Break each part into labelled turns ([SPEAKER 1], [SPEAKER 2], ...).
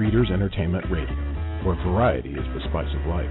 [SPEAKER 1] Readers Entertainment Radio, where variety is the spice of life.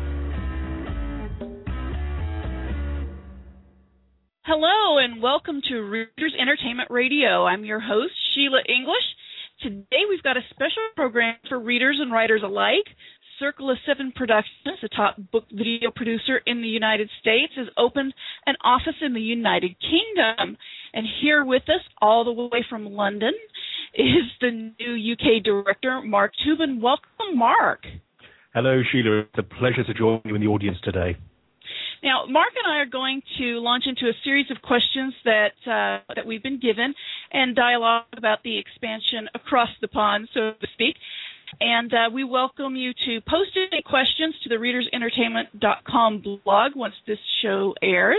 [SPEAKER 2] Hello and welcome to Readers Entertainment Radio. I'm your host, Sheila English. Today we've got a special program for readers and writers alike. Circle of Seven Productions, a top book video producer in the United States, has opened an office in the United Kingdom. And here with us, all the way from London, is the new UK director, Mark Tubin. Welcome, Mark.
[SPEAKER 3] Hello, Sheila. It's a pleasure to join you in the audience today.
[SPEAKER 2] Now, Mark and I are going to launch into a series of questions that we've been given and dialogue about the expansion across the pond, so to speak. And we welcome you to post any questions to the readersentertainment.com blog once this show airs.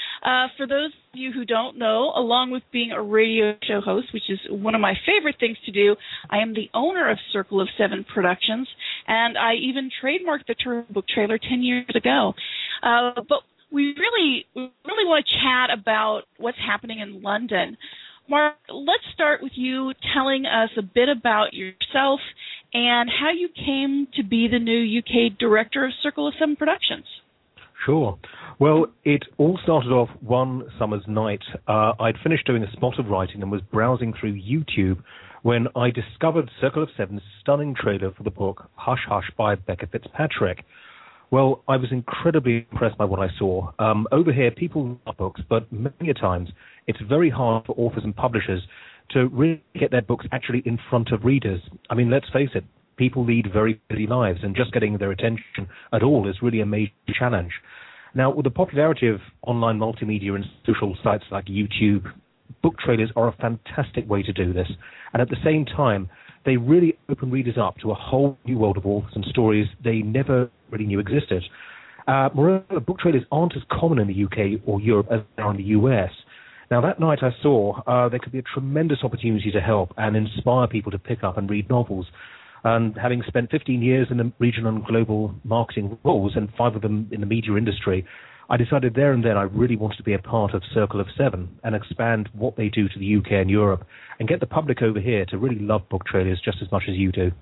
[SPEAKER 2] For those of you who don't know, along with being a radio show host, which is one of my favorite things to do, I am the owner of Circle of Seven Productions, and I even trademarked the Turbo Book trailer 10 years ago. But we really want to chat about what's happening in London. Mark, let's start with you telling us a bit about yourself and how you came to be the new UK director of Circle of Seven Productions.
[SPEAKER 3] Sure. Well, it all started off one summer's night. I'd finished doing a spot of writing and was browsing through YouTube when I discovered Circle of Seven's stunning trailer for the book Hush Hush by Becca Fitzpatrick. Well, I was incredibly impressed by what I saw. Over here, people love books, but many a times it's very hard for authors and publishers to really get their books actually in front of readers. I mean, let's face it, people lead very busy lives, and just getting their attention at all is really a major challenge. Now, with the popularity of online multimedia and social sites like YouTube, book trailers are a fantastic way to do this. And at the same time, they really open readers up to a whole new world of authors and stories they never really knew existed. Moreover, book trailers aren't as common in the UK or Europe as they are in the US. Now, that night I saw there could be a tremendous opportunity to help and inspire people to pick up and read novels. And having spent 15 years in the regional and global marketing roles, and 5 of them in the media industry, I decided there and then I really wanted to be a part of Circle of Seven and expand what they do to the UK and Europe and get the public over here to really love book trailers just as much as you do.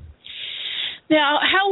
[SPEAKER 2] Now, how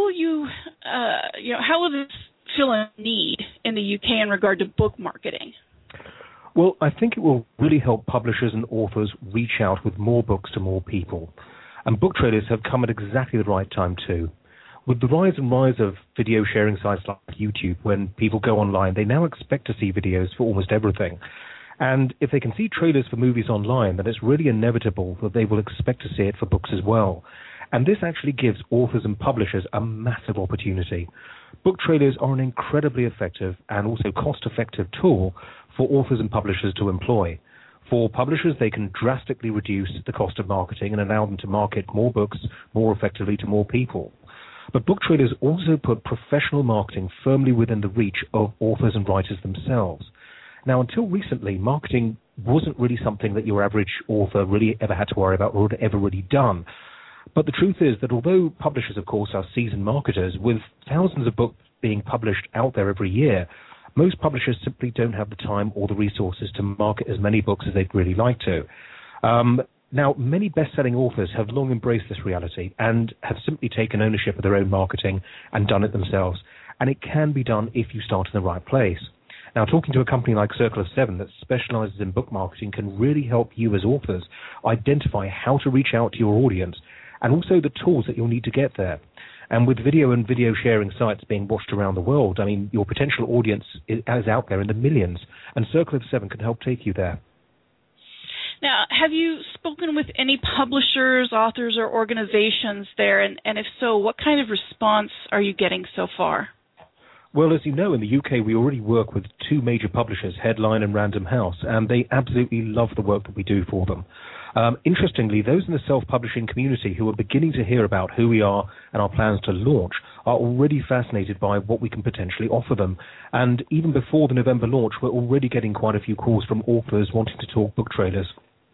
[SPEAKER 2] will this fill a need in the UK in regard to book marketing?
[SPEAKER 3] Well, I think it will really help publishers and authors reach out with more books to more people. And book trailers have come at exactly the right time too. With the rise of video sharing sites like YouTube, when people go online, they now expect to see videos for almost everything. And if they can see trailers for movies online, then it's really inevitable that they will expect to see it for books as well. And this actually gives authors and publishers a massive opportunity. Book trailers are an incredibly effective and also cost-effective tool for authors and publishers to employ. For publishers, they can drastically reduce the cost of marketing and allow them to market more books more effectively to more people. But book trailers also put professional marketing firmly within the reach of authors and writers themselves. Now, until recently, marketing wasn't really something that your average author really ever had to worry about or had ever really done. But the truth is that although publishers, of course, are seasoned marketers, with thousands of books being published out there every year, most publishers simply don't have the time or the resources to market as many books as they'd really like to. Now, many best-selling authors have long embraced this reality and have simply taken ownership of their own marketing and done it themselves. And it can be done if you start in the right place. Now, talking to a company like Circle of Seven that specializes in book marketing can really help you as authors identify how to reach out to your audience and also the tools that you'll need to get there. And with video and video sharing sites being watched around the world, I mean, your potential audience is out there in the millions, and Circle of Seven can help take you there.
[SPEAKER 2] Now, have you spoken with any publishers, authors, or organizations there? And if so, what kind of response are you getting so far?
[SPEAKER 3] Well, as you know, in the UK, we already work with 2 major publishers, Headline and Random House, and they absolutely love the work that we do for them. Interestingly, those in the self-publishing community who are beginning to hear about who we are and our plans to launch are already fascinated by what we can potentially offer them. And even before the November launch, we're already getting quite a few calls from authors wanting to talk book trailers.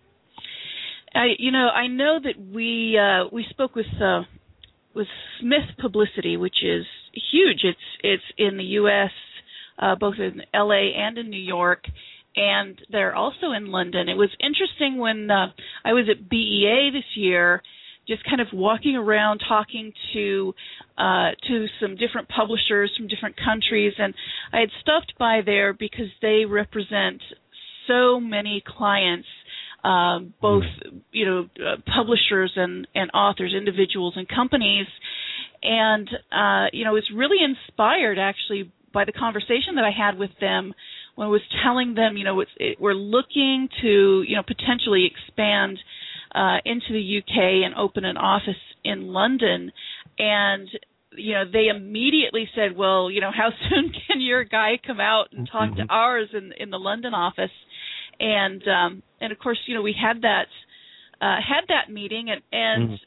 [SPEAKER 2] I know that we spoke with Smith Publicity, which is huge. It's in the U.S., both in L.A. and in New York, and they're also in London. It was interesting when I was at BEA this year just kind of walking around talking to some different publishers from different countries, and I had stopped by there because they represent so many clients, both publishers and authors, individuals and companies, and was really inspired actually by the conversation that I had with them when I was telling them, we're looking to potentially expand into the UK and open an office in London, and they immediately said, well, how soon can your guy come out and talk to ours in the London office? And of course, we had that meeting, and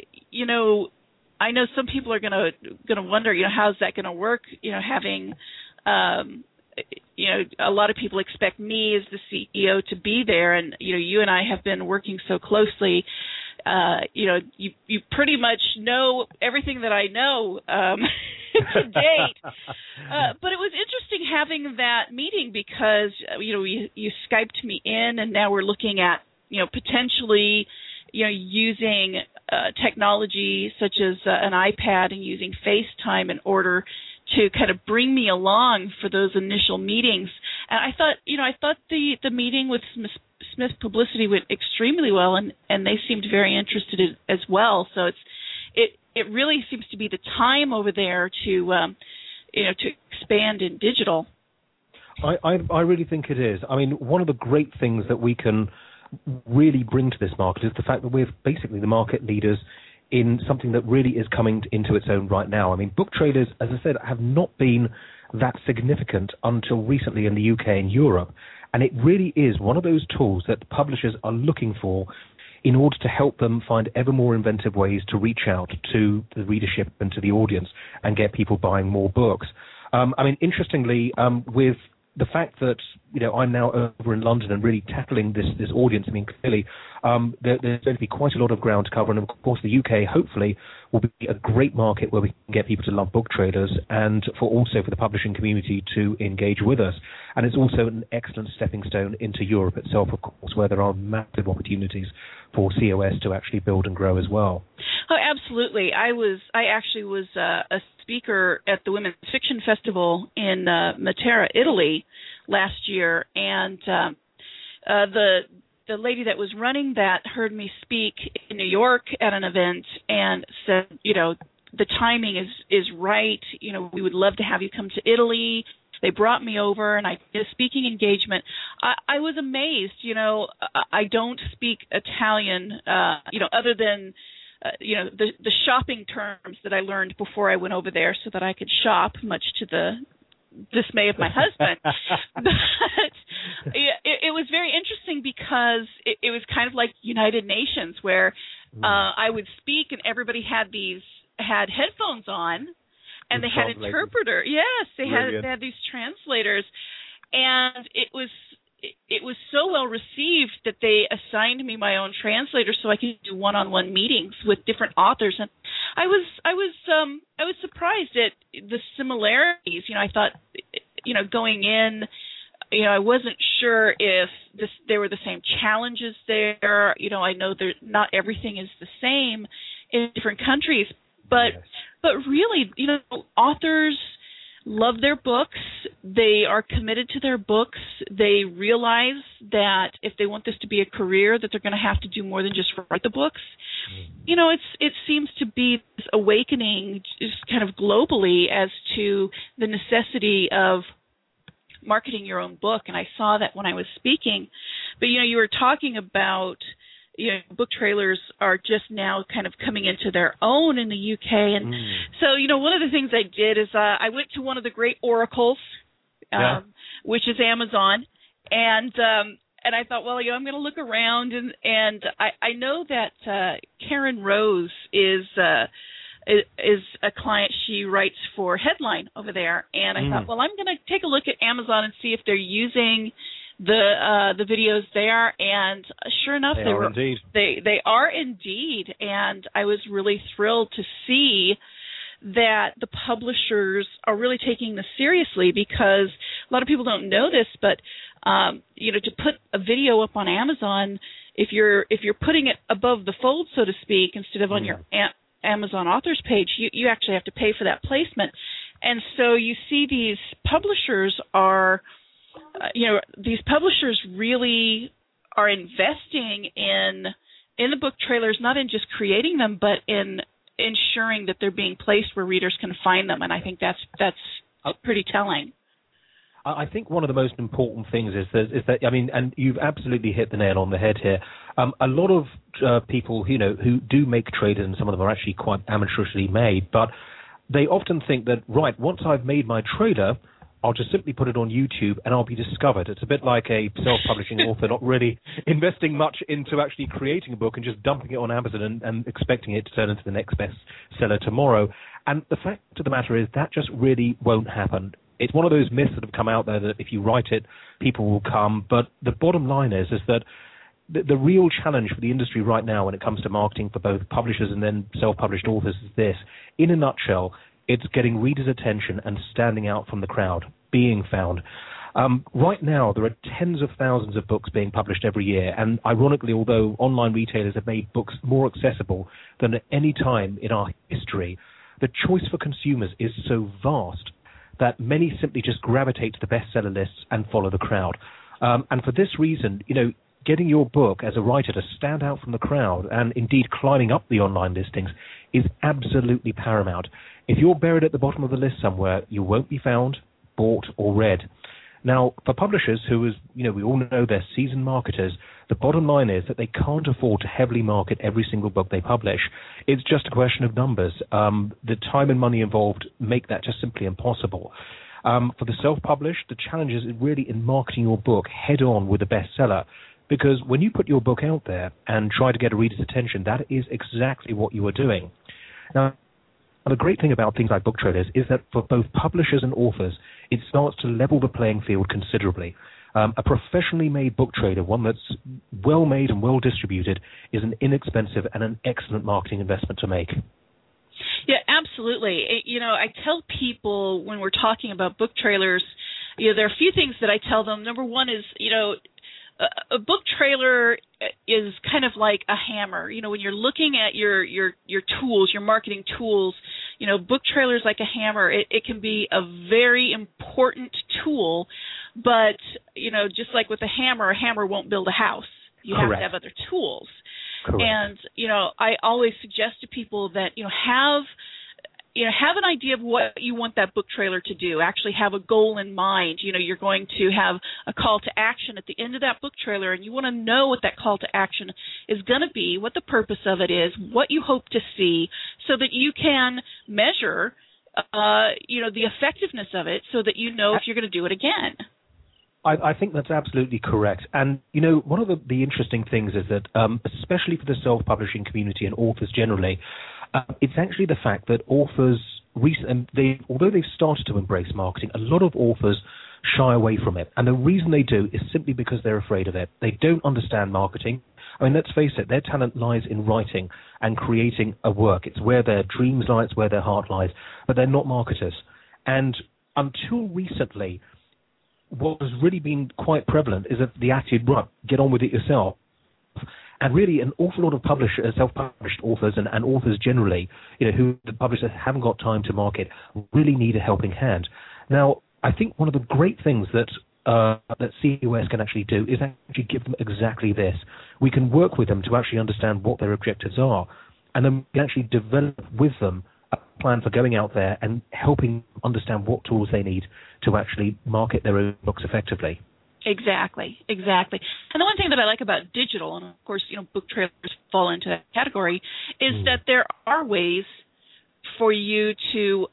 [SPEAKER 2] I know some people are going to wonder, how's that going to work? Having a lot of people expect me as the CEO to be there, and you and I have been working so closely. You pretty much know everything that I know to date. But it was interesting having that meeting because you Skyped me in, and now we're looking at potentially using technology such as an iPad and using FaceTime in order to kind of bring me along for those initial meetings. And I thought the meeting with Smith Publicity went extremely well, and they seemed very interested as well. So it really seems to be the time over there to expand in digital.
[SPEAKER 3] I really think it is. I mean, one of the great things that we can really bring to this market is the fact that we're basically the market leaders in something that really is coming into its own right now. I mean, book trailers, as I said, have not been that significant until recently in the UK and Europe, and it really is one of those tools that publishers are looking for in order to help them find ever more inventive ways to reach out to the readership and to the audience and get people buying more books. Interestingly, with the fact that I'm now over in London and really tackling this audience, I mean, clearly there's going to be quite a lot of ground to cover, and of course the UK hopefully will be a great market where we can get people to love book trailers and also for the publishing community to engage with us. And it's also an excellent stepping stone into Europe itself, of course, where there are massive opportunities for COS to actually build and grow as well.
[SPEAKER 2] Oh, absolutely. I actually was a speaker at the Women's Fiction Festival in Matera, Italy, last year, and the lady that was running that heard me speak in New York at an event and said, the timing is right. We would love to have you come to Italy. They brought me over, and I did a speaking engagement. I was amazed. I don't speak Italian, other than the shopping terms that I learned before I went over there so that I could shop, much to the dismay of my husband. But it was very interesting because it was kind of like United Nations, where I would speak and everybody had headphones on, and they had interpreter. Yes, they had these translators, and it was so well received that they assigned me my own translator so I could do one-on-one meetings with different authors. And I was surprised at the similarities. I thought, going in, I wasn't sure if there were the same challenges there. I know not everything is the same in different countries, but really, authors love their books. They are committed to their books. They realize that if they want this to be a career, that they're going to have to do more than just write the books. It seems to be this awakening just kind of globally as to the necessity of marketing your own book, and I saw that when I was speaking. But, you were talking about book trailers are just now kind of coming into their own in the UK. And so, one of the things I did is I went to one of the great oracles, which is Amazon. And I thought, well, I'm going to look around. And I know that Karen Rose is a client. She writes for Headline over there. And I thought, well, I'm going to take a look at Amazon and see if they're using the videos there, and sure enough, they are indeed, and I was really thrilled to see that the publishers are really taking this seriously, because a lot of people don't know this, but to put a video up on Amazon, if you're putting it above the fold, so to speak, instead of on your Amazon authors page, you actually have to pay for that placement. And so you see these publishers are, these publishers really are investing in the book trailers, not in just creating them, but in ensuring that they're being placed where readers can find them. And I think that's pretty telling.
[SPEAKER 3] I think one of the most important things is that I mean, and you've absolutely hit the nail on the head here. A lot of people, who do make trailers, and some of them are actually quite amateurishly made, but they often think that, right, once I've made my trailer, I'll just simply put it on YouTube and I'll be discovered. It's a bit like a self-publishing author not really investing much into actually creating a book and just dumping it on Amazon and expecting it to turn into the next bestseller tomorrow. And the fact of the matter is that just really won't happen. It's one of those myths that have come out there that if you write it, people will come. But the bottom line is that the real challenge for the industry right now when it comes to marketing for both publishers and then self-published authors is this. In a nutshell, it's getting readers' attention and standing out from the crowd, being found. Right now, there are tens of thousands of books being published every year. And ironically, although online retailers have made books more accessible than at any time in our history, the choice for consumers is so vast that many simply just gravitate to the bestseller lists and follow the crowd. And for this reason, getting your book as a writer to stand out from the crowd and indeed climbing up the online listings is absolutely paramount. If you're buried at the bottom of the list somewhere, you won't be found, bought, or read. Now, for publishers who, as we all know, they're seasoned marketers, the bottom line is that they can't afford to heavily market every single book they publish. It's just a question of numbers. The time and money involved make that just simply impossible. For the self-published, the challenge is really in marketing your book head-on with a bestseller, because when you put your book out there and try to get a reader's attention, that is exactly what you are doing. Now, the great thing about things like book trailers is that for both publishers and authors, it starts to level the playing field considerably. A professionally made book trailer, one that's well made and well distributed, is an inexpensive and an excellent marketing investment to make.
[SPEAKER 2] Yeah, absolutely. I tell people when we're talking about book trailers, there are a few things that I tell them. Number one is, a book trailer is kind of like a hammer. When you're looking at your tools, your marketing tools, book trailer is like a hammer. It can be a very important tool, but, just like with a hammer won't build a house. You have to have other tools.
[SPEAKER 3] Correct.
[SPEAKER 2] And, I always suggest to people that, have an idea of what you want that book trailer to do. Actually have a goal in mind. You're going to have a call to action at the end of that book trailer, and you want to know what that call to action is going to be, what the purpose of it is, what you hope to see, so that you can measure, the effectiveness of it, so that you know if you're going to do it again.
[SPEAKER 3] I think that's absolutely correct. And, one of the interesting things is that, especially for the self-publishing community and authors generally, it's actually the fact that authors, although they've started to embrace marketing, a lot of authors shy away from it. And the reason they do is simply because they're afraid of it. They don't understand marketing. I mean, let's face it, their talent lies in writing and creating a work. It's where their dreams lie, it's where their heart lies. But they're not marketers. And until recently, what has really been quite prevalent is that the attitude, right, get on with it yourself. And really, an awful lot of self-published authors and authors generally, who the publishers haven't got time to market, really need a helping hand. Now, I think one of the great things that CUS can actually do is actually give them exactly this. We can work with them to actually understand what their objectives are, and then we can actually develop with them a plan for going out there and helping understand what tools they need to actually market their own books effectively.
[SPEAKER 2] Exactly. And the one thing that I like about digital, and of course, book trailers fall into that category, is that there are ways for you to,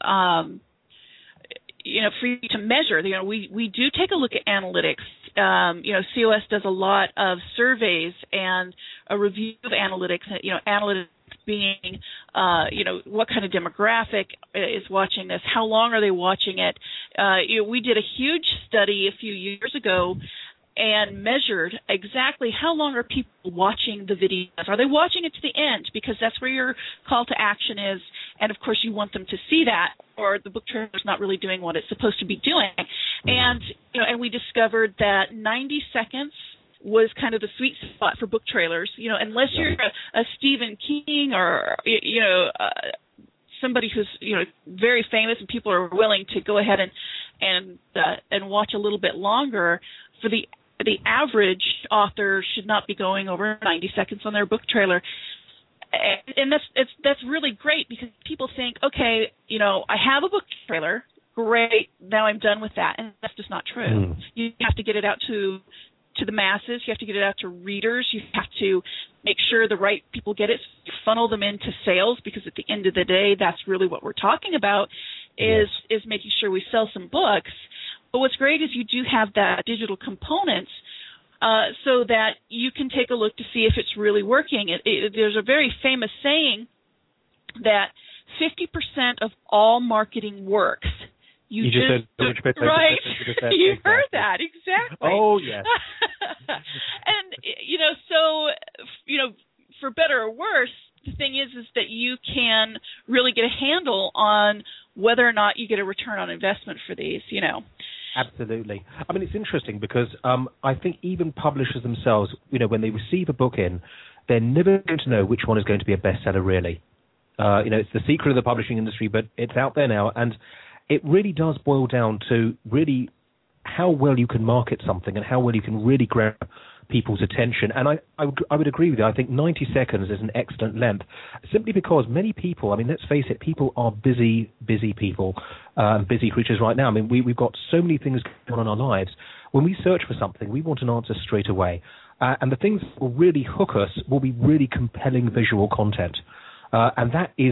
[SPEAKER 2] measure. We do take a look at analytics. COS does a lot of surveys and a review of analytics. Analytics being, what kind of demographic is watching this? How long are they watching it? We did a huge study a few years ago and measured exactly how long are people watching the videos. Are they watching it to the end? Because that's where your call to action is. And, of course, you want them to see that, or the book trailer's not really doing what it's supposed to be doing. And, and we discovered that 90 seconds was kind of the sweet spot for book trailers. Unless you're a Stephen King or somebody who's very famous and people are willing to go ahead and watch a little bit longer, for the average author should not be going over 90 seconds on their book trailer. And that's really great, because people think, okay, I have a book trailer, great, now I'm done with that, and that's just not true. You have to get it out to the masses. You have to get it out to readers. You have to make sure the right people get it. You funnel them into sales, because at the end of the day, that's really what we're talking about, is making sure we sell some books. But what's great is you do have that digital component, so that you can take a look to see if it's really working. There's a very famous saying that 50% of all marketing works. You just said, right? You heard that, exactly.
[SPEAKER 3] Oh, yes.
[SPEAKER 2] And, for better or worse, the thing is that you can really get a handle on whether or not you get a return on investment for these,
[SPEAKER 3] Absolutely. I mean, it's interesting because I think even publishers themselves, when they receive a book in, they're never going to know which one is going to be a bestseller, really. It's the secret of the publishing industry, but it's out there now. And it really does boil down to really how well you can market something and how well you can really grab people's attention. And I would agree with you. I think 90 seconds is an excellent length, simply because many people, I mean, let's face it, people are busy people, busy creatures right now. I mean, we've got so many things going on in our lives. When we search for something, we want an answer straight away. And the things that will really hook us will be really compelling visual content. And that is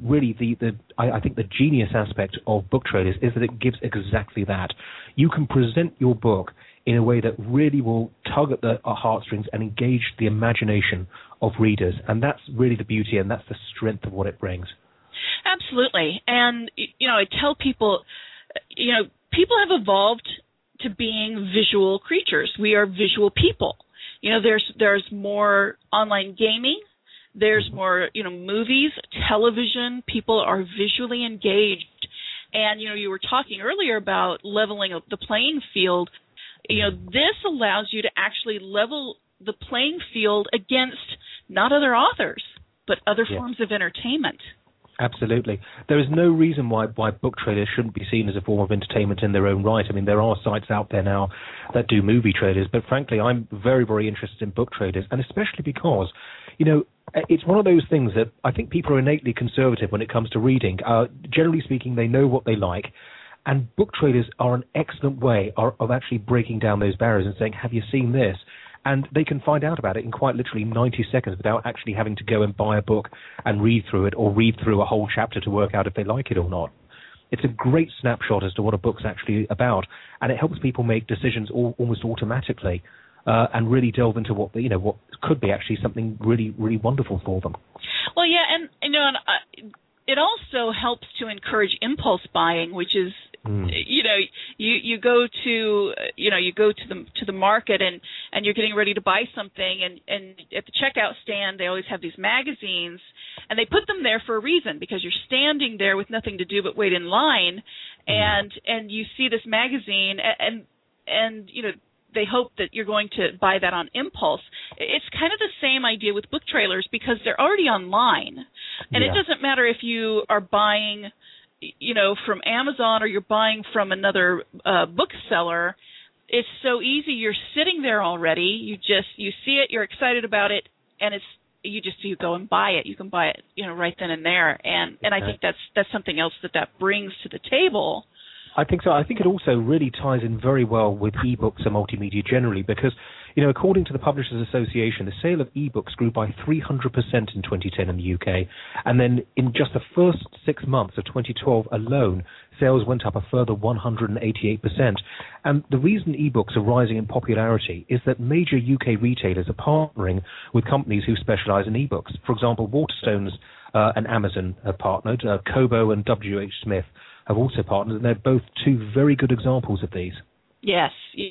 [SPEAKER 3] I think the genius aspect of book trailers is that it gives exactly that. You can present your book in a way that really will tug at the heartstrings and engage the imagination of readers. And that's really the beauty, and that's the strength of what it brings. Absolutely.
[SPEAKER 2] And, I tell people, people have evolved to being visual creatures. We are visual people. There's more online gaming. There's more, movies, television. People are visually engaged. And, you were talking earlier about leveling up the playing field. This allows you to actually level the playing field against not other authors, but other forms of entertainment.
[SPEAKER 3] Absolutely. There is no reason why book trailers shouldn't be seen as a form of entertainment in their own right. I mean, there are sites out there now that do movie trailers, but frankly, I'm very, very interested in book trailers, and especially because, it's one of those things that I think people are innately conservative when it comes to reading. Generally speaking, they know what they like, and book trailers are an excellent way of actually breaking down those barriers and saying, have you seen this? And they can find out about it in quite literally 90 seconds without actually having to go and buy a book and read through it or read through a whole chapter to work out if they like it or not. It's a great snapshot as to what a book's actually about, and it helps people make decisions almost automatically and really delve into what could be actually something really, really wonderful for them.
[SPEAKER 2] Well, yeah, and it also helps to encourage impulse buying, which is you go to the market and you're getting ready to buy something, and at the checkout stand they always have these magazines, and they put them there for a reason, because you're standing there with nothing to do but wait in line, and you see this magazine, and they hope that you're going to buy that on impulse. It's kind of the same idea with book trailers, because they're already online, and it doesn't matter if you are buying from Amazon or you're buying from another bookseller. It's so easy. You're sitting there already. You see it, you're excited about it, and you go and buy it. You can buy it, right then and there. And I think that's something else that brings to the table.
[SPEAKER 3] I think so. I think it also really ties in very well with ebooks and multimedia generally, because, according to the Publishers Association, the sale of ebooks grew by 300% in 2010 in the UK. And then in just the first 6 months of 2012 alone, sales went up a further 188%. And the reason ebooks are rising in popularity is that major UK retailers are partnering with companies who specialize in ebooks. For example, Waterstones and Amazon have partnered. Kobo and WH Smith have also partnered, and they're both two very good examples of these.
[SPEAKER 2] Yes.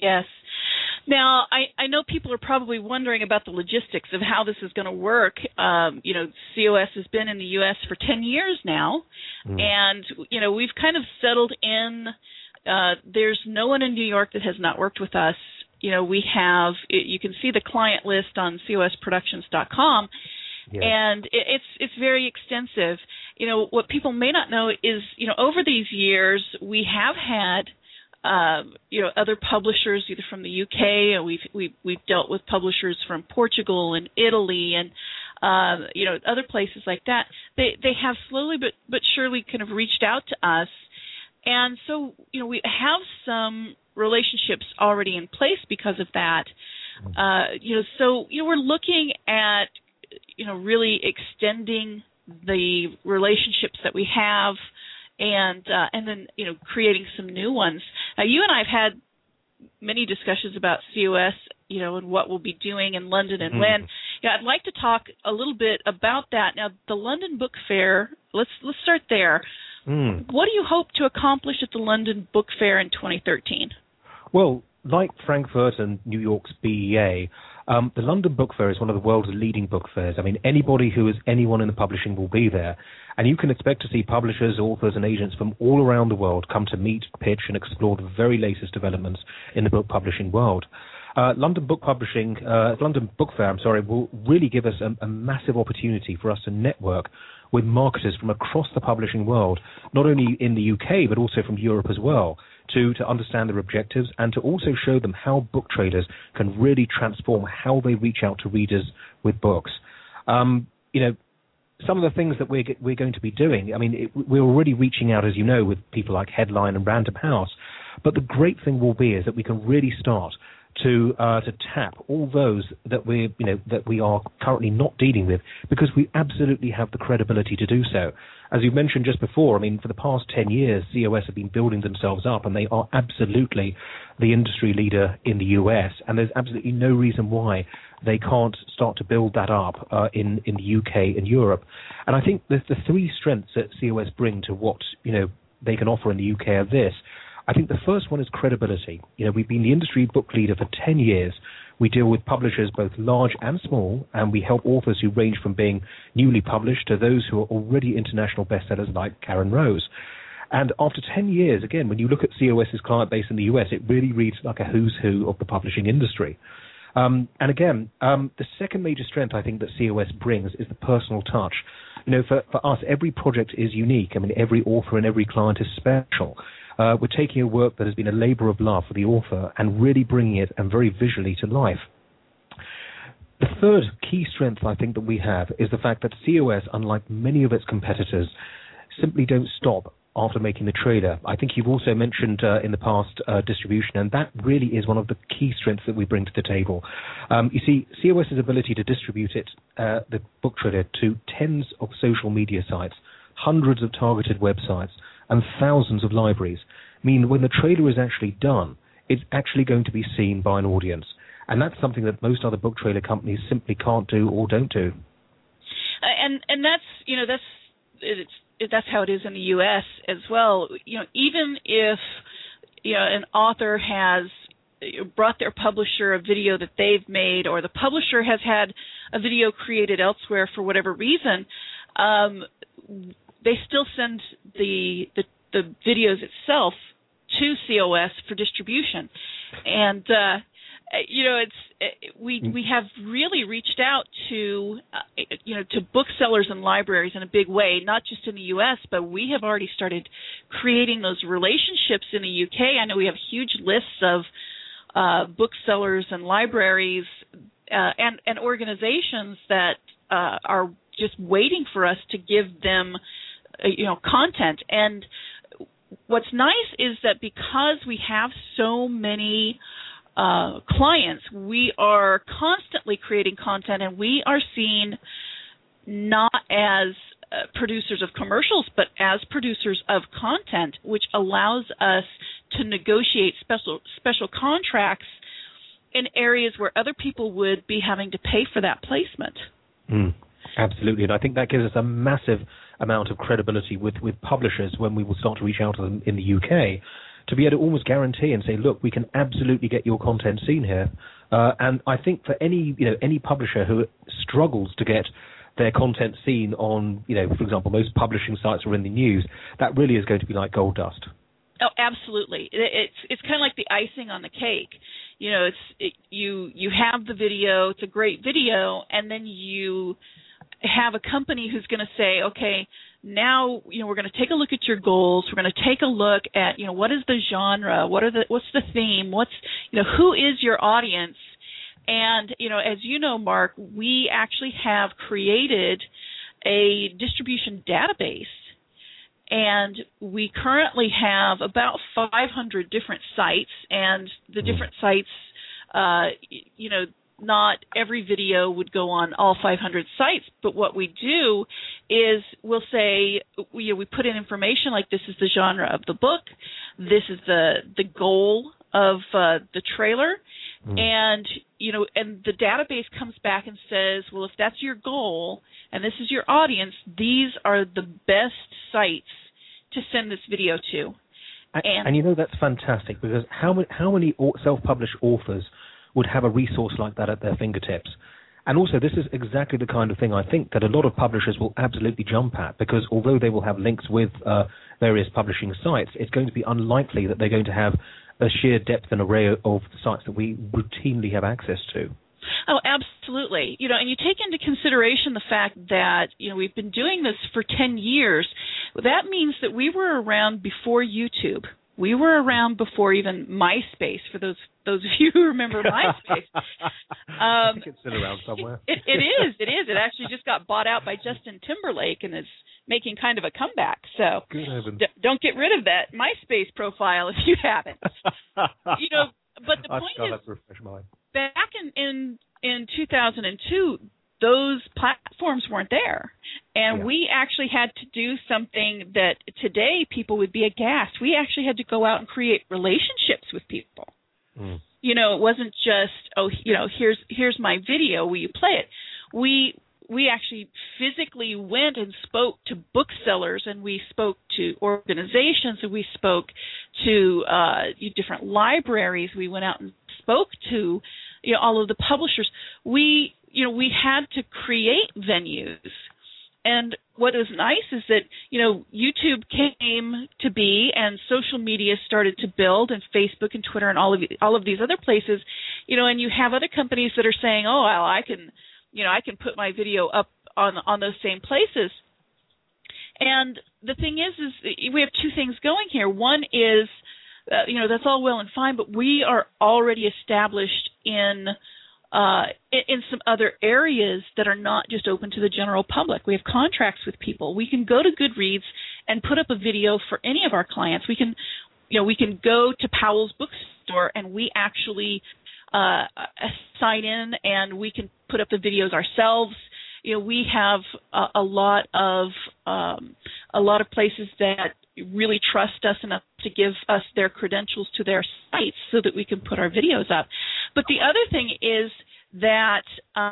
[SPEAKER 2] Now, I know people are probably wondering about the logistics of how this is going to work. COS has been in the U.S. for 10 years now, and, we've kind of settled in. There's no one in New York that has not worked with us, we have, you can see the client list on cosproductions.com, and it's very extensive. What people may not know is, over these years, we have had other publishers either from the UK, or we've dealt with publishers from Portugal and Italy and other places like that. They have slowly but surely kind of reached out to us, and so we have some relationships already in place because of that. So we're looking at really extending the relationships that we have, and then creating some new ones. You and I have had many discussions about COS, and what we'll be doing in London and when. I'd like to talk a little bit about that. Now, the London Book Fair. Let's start there. What do you hope to accomplish at the London Book Fair in 2013?
[SPEAKER 3] Well, like Frankfurt and New York's BEA, the London Book Fair is one of the world's leading book fairs. I mean, anybody who is anyone in the publishing will be there. And you can expect to see publishers, authors, and agents from all around the world come to meet, pitch, and explore the very latest developments in the book publishing world. London Book Fair, will really give us a massive opportunity for us to network with marketers from across the publishing world, not only in the UK, but also from Europe as well, to understand their objectives and to also show them how book traders can really transform how they reach out to readers with books. Some of the things that we're going to be doing, we're already reaching out, as you know, with people like Headline and Random House, but the great thing will be is that we can really start to tap all those that we are currently not dealing with, because we absolutely have the credibility to do so. As you mentioned just before, for the past 10 years, COS have been building themselves up, and they are absolutely the industry leader in the US, and there's absolutely no reason why they can't start to build that up in the UK and Europe. And I think the three strengths that COS bring to what they can offer in the UK are this. I think the first one is credibility. We've been the industry book leader for 10 years. We deal with publishers both large and small, and we help authors who range from being newly published to those who are already international bestsellers like Karen Rose. And after 10 years, again, when you look at COS's client base in the US, it really reads like a who's who of the publishing industry. And again, the second major strength I think that COS brings is the personal touch. For us, every project is unique. Every author and every client is special. We're taking a work that has been a labor of love for the author and really bringing it and very visually to life. The third key strength I think that we have is the fact that COS, unlike many of its competitors, simply don't stop after making the trader. I think you've also mentioned in the past distribution, and that really is one of the key strengths that we bring to the table. You see, COS's ability to distribute the book trader to tens of social media sites, hundreds of targeted websites, and thousands of libraries mean when the trader is actually done, it's actually going to be seen by an audience. And that's something that most other book trailer companies simply can't do or don't do.
[SPEAKER 2] And that's how it is in the U.S. as well. Even if an author has brought their publisher a video that they've made, or the publisher has had a video created elsewhere for whatever reason, they still send the videos itself to COS for distribution, and we have really reached out to booksellers and libraries in a big way, not just in the U.S., but we have already started creating those relationships in the UK. I know we have huge lists of booksellers and libraries and organizations that are just waiting for us to give them content. And what's nice is that because we have so many clients, we are constantly creating content, and we are seen not as producers of commercials, but as producers of content, which allows us to negotiate special contracts in areas where other people would be having to pay for that placement.
[SPEAKER 3] Absolutely, and I think that gives us a massive amount of credibility with publishers when we will start to reach out to them in the UK, to be able to almost guarantee and say, look, we can absolutely get your content seen here. And I think for any publisher who struggles to get their content seen on, for example, most publishing sites are in the news, that really is going to be like gold dust.
[SPEAKER 2] Oh, absolutely. It's kind of like the icing on the cake. You know, you have the video. It's a great video, and then you have a company who's going to say, okay, now we're going to take a look at your goals. We're going to take a look at what is the genre, what's the theme, who is your audience, and as you know, Mark, we actually have created a distribution database. And we currently have about 500 different sites, and the different sites, not every video would go on all 500 sites, but what we do is we'll say, we put in information like this is the genre of the book, this is the goal of the trailer, and and the database comes back and says, well, if that's your goal and this is your audience, these are the best sites to send this video to.
[SPEAKER 3] And that's fantastic, because how many self-published authors would have a resource like that at their fingertips? And also, this is exactly the kind of thing I think that a lot of publishers will absolutely jump at, because although they will have links with various publishing sites, it's going to be unlikely that they're going to have a sheer depth and array of sites that we routinely have access to.
[SPEAKER 2] Oh, absolutely. And you take into consideration the fact that, we've been doing this for 10 years. That means that we were around before YouTube. We were around before even MySpace, for those of you who remember MySpace.
[SPEAKER 3] I think it's still around somewhere.
[SPEAKER 2] It is. It actually just got bought out by Justin Timberlake and is making kind of a comeback. So don't get rid of that MySpace profile if you haven't. But the point is, back in 2002, those platforms weren't there. And we actually had to do something that today people would be aghast. We actually had to go out and create relationships with people. It wasn't just, here's my video, will you play it? We actually physically went and spoke to booksellers, and we spoke to organizations, and we spoke to different libraries. We went out and spoke to all of the publishers. We had to create venues. And what is nice is that, YouTube came to be, and social media started to build, and Facebook and Twitter and all of these other places, and you have other companies that are saying, oh, well, I can put my video up on those same places. And the thing is we have two things going here. One is, that's all well and fine, but we are already established in some other areas that are not just open to the general public. We have contracts with people. We can go to Goodreads and put up a video for any of our clients. We can go to Powell's Bookstore, and we actually sign in, and we can put up the videos ourselves. We have a lot of places that really trust us enough to give us their credentials to their sites so that we can put our videos up. But the other thing is that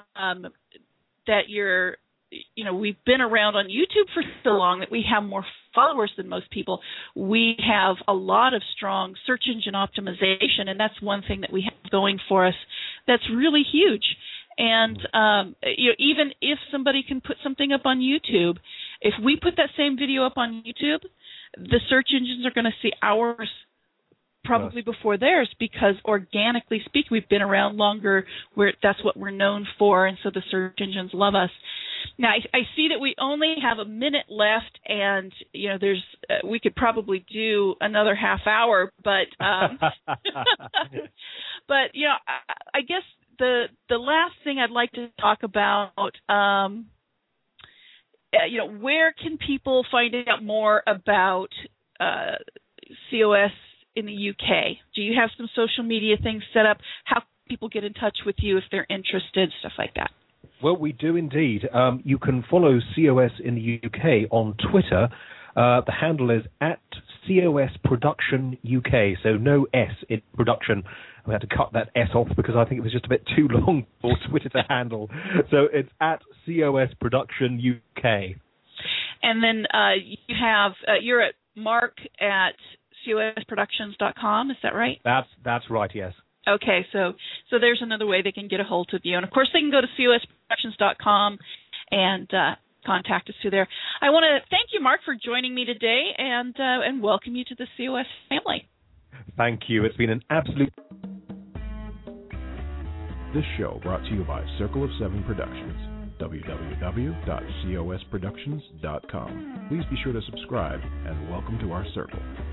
[SPEAKER 2] we've been around on YouTube for so long that we have more followers than most people. We have a lot of strong search engine optimization, and that's one thing that we have going for us that's really huge. And even if somebody can put something up on YouTube, if we put that same video up on YouTube, the search engines are going to see ours probably before theirs, because organically speaking, we've been around longer. That's what we're known for, and so the search engines love us. Now, I see that we only have a minute left, and we could probably do another half hour, but but I guess the last thing I'd like to talk about, where can people find out more about COS in the UK? Do you have some social media things set up? How can people get in touch with you if they're interested, stuff like that?
[SPEAKER 3] Well, we do indeed. You can follow COS in the UK on Twitter. The handle is @COS Production UK, so no S in production. We had to cut that S off because I think it was just a bit too long for Twitter to handle. So it's @COS Production UK.
[SPEAKER 2] And then you're at mark@cosproductions.com, is that right?
[SPEAKER 3] That's right, yes.
[SPEAKER 2] Okay, so there's another way they can get a hold of you. And, of course, they can go to cosproductions.com and contact us through there. I want to thank you, Mark, for joining me today and welcome you to the COS family.
[SPEAKER 3] Thank you. It's been an absolute...
[SPEAKER 1] This show brought to you by Circle of Seven Productions. www.cosproductions.com. Please be sure to subscribe and welcome to our circle.